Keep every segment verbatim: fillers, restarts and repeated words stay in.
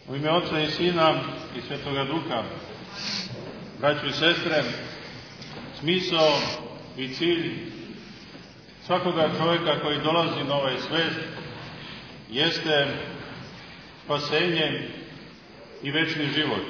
U ime Oca i Sina i Svetoga Duha, braćo i sestre, smisao i cilj svakoga čovjeka koji dolazi na ovaj svet jeste spasenje i večni život.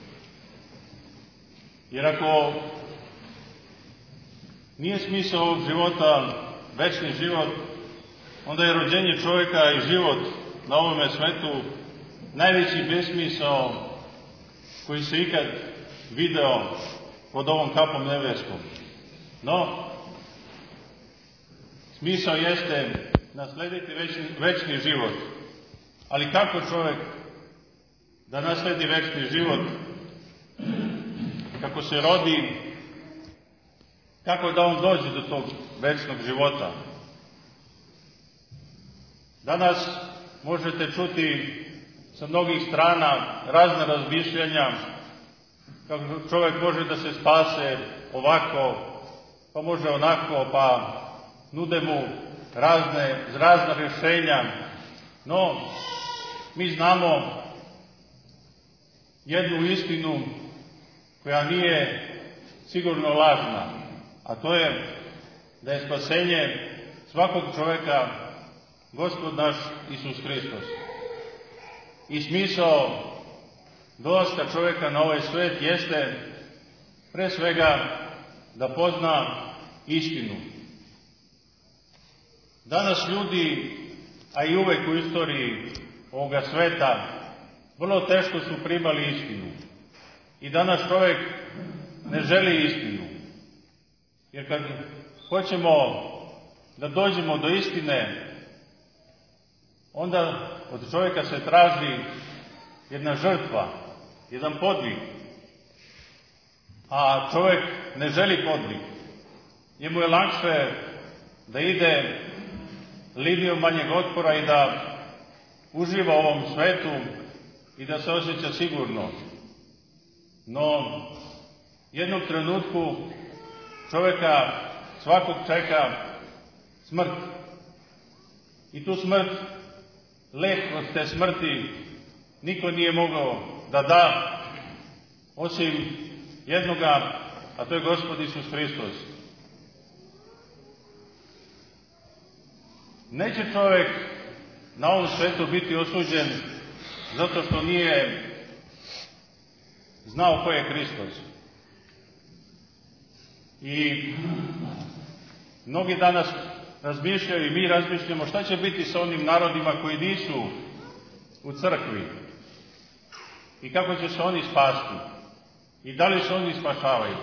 Jer ako nije smisao ovog života večni život, onda je rođenje čovjeka i život na ovome svetu najveći besmisao koji se ikad video pod ovom kapom nebeskom. No, smisao jeste naslediti večni, večni život. Ali kako čovjek da nasledi večni život? Kako se rodi? Kako da on dođe do tog večnog života? Danas možete čuti sa mnogih strana razna razmišljanja kako čovjek može da se spase ovako, pa može onako, pa nude mu razne, razna rješenja. No, mi znamo jednu istinu koja nije sigurno lažna, a to je da je spasenje svakog čovjeka Gospod naš Isus Hristos. I smisao dolaska čovjeka na ovaj svet jeste pre svega da pozna istinu. Danas ljudi, a i uvek u istoriji ovoga sveta, vrlo teško su primali istinu. I danas čovjek ne želi istinu. Jer kad hoćemo da dođemo do istine, onda od čovjeka se traži jedna žrtva, jedan podvig. A čovjek ne želi podvig. Njemu je lakše da ide linijom manjeg otpora i da uživa u ovom svetu i da se osjeća sigurno. No, jednom trenutku čovjeka svakog čeka smrt. I tu smrt, lek od te smrti, niko nije mogao da da, osim jednoga, a to je Gospod Isus Hristos. Neće čovjek na ovom svetu biti osuđen zato što nije znao ko je Hristos. I mnogi danas razmišljaju i mi razmišljamo šta će biti sa onim narodima koji nisu u crkvi i kako će se oni spasti i da li se oni spašavaju.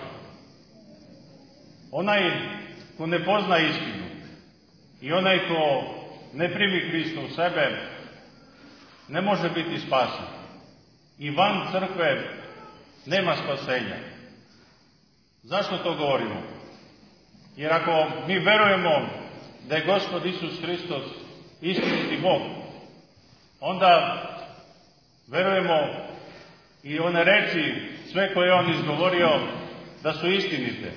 Onaj ko ne pozna istinu i onaj ko ne primi Hrista u sebe ne može biti spasen. I van crkve nema spasenja. Zašto to govorimo? Jer ako mi verujemo da je Gospod Isus Hristos istiniti Bog, onda verujemo i one reči, sve koje on izgovorio, da su istinite.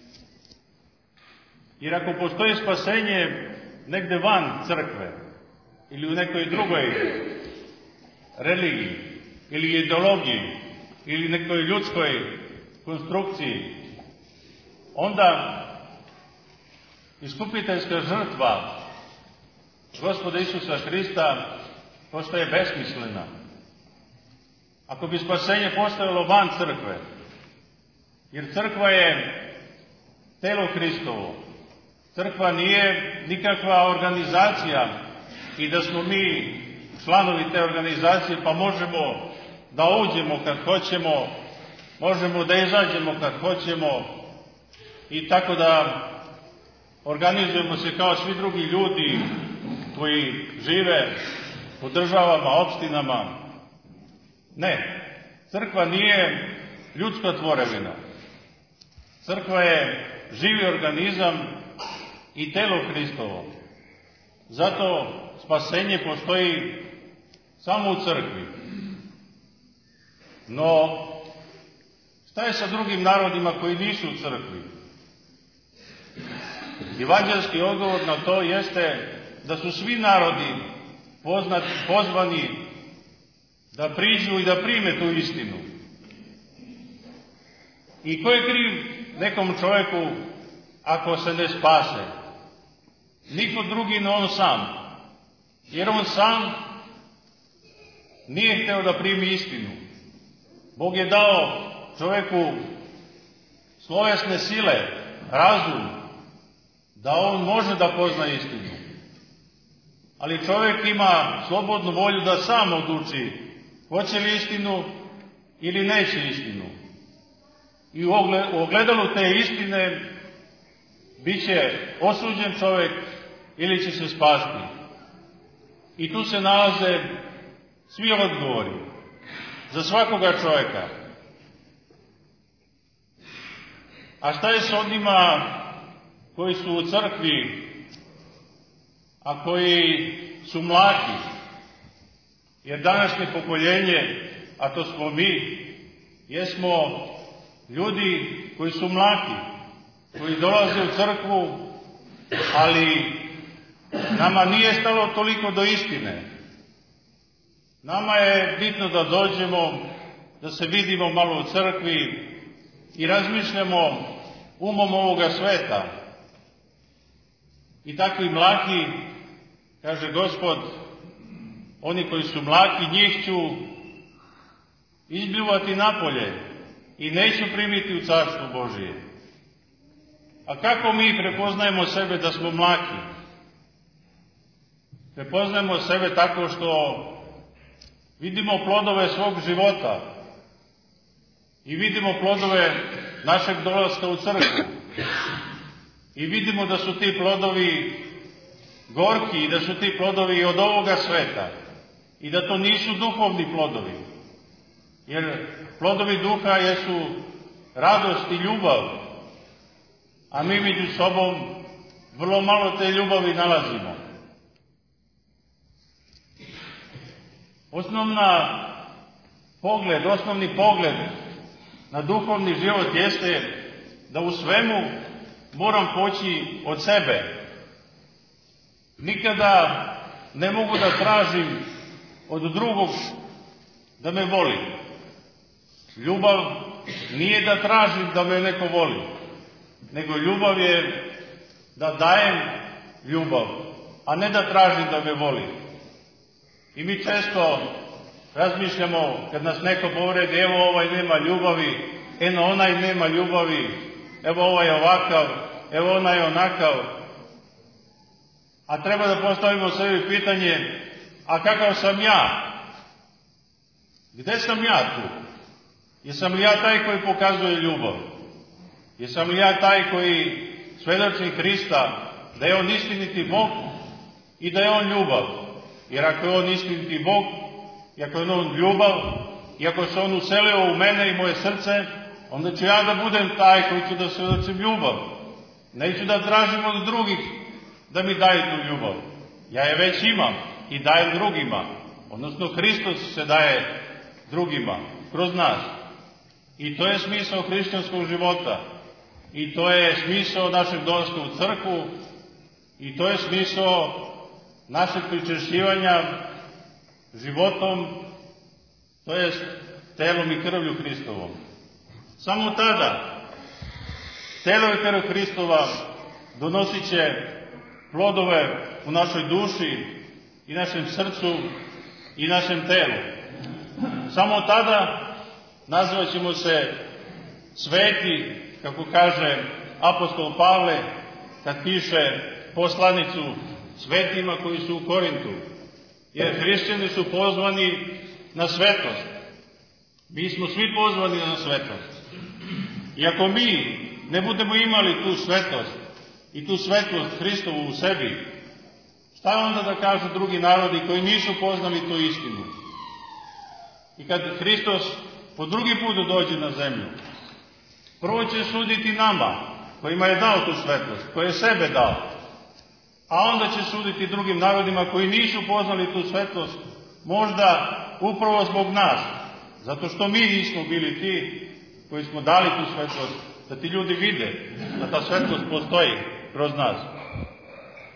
Jer ako postoji spasenje negde van crkve ili u nekoj drugoj religiji ili ideologiji ili nekoj ljudskoj konstrukciji, onda iskupiteljska žrtva Gospoda Isusa Hrista postaje besmislena. Ako bi spasenje postojalo van crkve, jer crkva je telo Hristovo, crkva nije nikakva organizacija i da smo mi članovi te organizacije pa možemo da uđemo kad hoćemo, možemo da izađemo kad hoćemo i tako da organizujemo se kao svi drugi ljudi koji žive u državama, opštinama. Ne, crkva nije ljudska tvorevina. Crkva je živi organizam i telo Hristovo. Zato spasenje postoji samo u crkvi. No, šta je sa drugim narodima koji nisu u crkvi? Evanđelski odgovor na to jeste da su svi narodi poznati, pozvani da priđu i da prime tu istinu. I ko je kriv nekom čovjeku ako se ne spase? Niko drugi no on sam. Jer on sam nije hteo da primi istinu. Bog je dao čovjeku slovesne sile, razum, da on može da pozna istinu. Ali čovjek ima slobodnu volju da sam odluči hoće li istinu ili neće istinu. I u ogledalu te istine bit će osuđen čovjek ili će se spasti. I tu se nalaze svi odgovori za svakoga čovjeka. A šta je s onima koji su u crkvi, a koji su mlaki? Jer današnje pokoljenje, a to smo mi, jesmo ljudi koji su mlaki, koji dolaze u crkvu, ali nama nije stalo toliko do istine. Nama je bitno da dođemo, da se vidimo malo u crkvi i razmišljamo umom ovoga sveta. I takvi mlaki, kaže Gospod, oni koji su mlaki, njih ću izbljuvati napolje i neću primiti u Carstvo Božije. A kako mi prepoznajemo sebe da smo mlaki? Prepoznajemo sebe tako što vidimo plodove svog života i vidimo plodove našeg dolaska u crkvu i vidimo da su ti plodovi gorki i da su ti plodovi od ovoga sveta i da to nisu duhovni plodovi, jer plodovi duha jesu radost i ljubav, a mi među sobom vrlo malo te ljubavi nalazimo. Osnovna pogled, osnovni pogled na duhovni život jeste da u svemu moram poći od sebe. Nikada ne mogu da tražim od drugog da me voli. Ljubav nije da tražim da me neko voli, nego ljubav je da dajem ljubav, a ne da tražim da me voli. I mi često razmišljamo, kad nas neko povredi, evo ovaj nema ljubavi, eno onaj nema ljubavi, evo ovaj je ovakav, evo onaj je onakav. A treba da postavimo sebi pitanje, a kakav sam ja? Gde sam ja tu? Jesam li ja taj koji pokazuje ljubav? Jesam li ja taj koji svedoči Hrista da je on istiniti Bog i da je on ljubav? Jer ako je on istiniti Bog, i ako je on ljubav, i ako se on uselio u mene i moje srce, onda ću ja da budem taj koji ću da svedočim ljubav. Neću da tražim od drugih da mi daju tu ljubav. Ja je već imam i dajem drugima. Odnosno Hristos se daje drugima, kroz nas. I to je smisao hrišćanskog života. I to je smisao našeg dolaska u crkvu. I to je smisao našeg pričešćivanja životom, to je telom i krvlju Hristovom. Samo tada telo i krv Hristova donosit će plodove u našoj duši i našem srcu i našem telu. Samo tada nazvat ćemo se sveti, kako kaže apostol Pavle kad piše poslanicu svetima koji su u Korintu. Jer hrišćani su pozvani na svetost. Mi smo svi pozvani na svetost. I ako mi ne budemo imali tu svetost i tu svetlost Hristovu u sebi, šta onda da kažu drugi narodi koji nisu poznali tu istinu? I kad Hristos po drugi put dođe na zemlju, prvo će suditi nama, kojima je dao tu svetlost, koji je sebe dao, a onda će suditi drugim narodima koji nisu poznali tu svetlost, možda upravo zbog nas, zato što mi nismo bili ti koji smo dali tu svetlost, da ti ljudi vide da ta svetlost postoji kroz nas.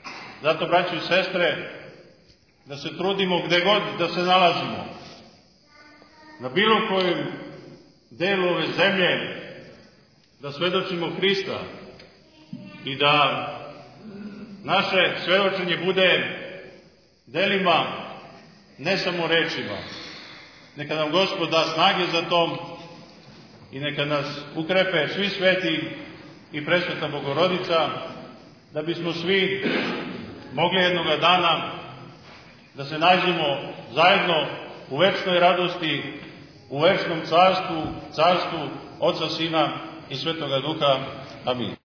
Zato, braćo i sestre, da se trudimo gde god da se nalazimo, na bilo kojem delu ove zemlje, da svedočimo Hrista i da naše svedočenje bude delima, ne samo rečima. Neka nam Gospod da snage za to i neka nas ukrepe svi sveti i presveta Bogorodica, da bismo svi mogli jednoga dana da se nađemo zajedno u večnoj radosti, u večnom carstvu, carstvu Oca, Sina i Svetoga Duha. Amin.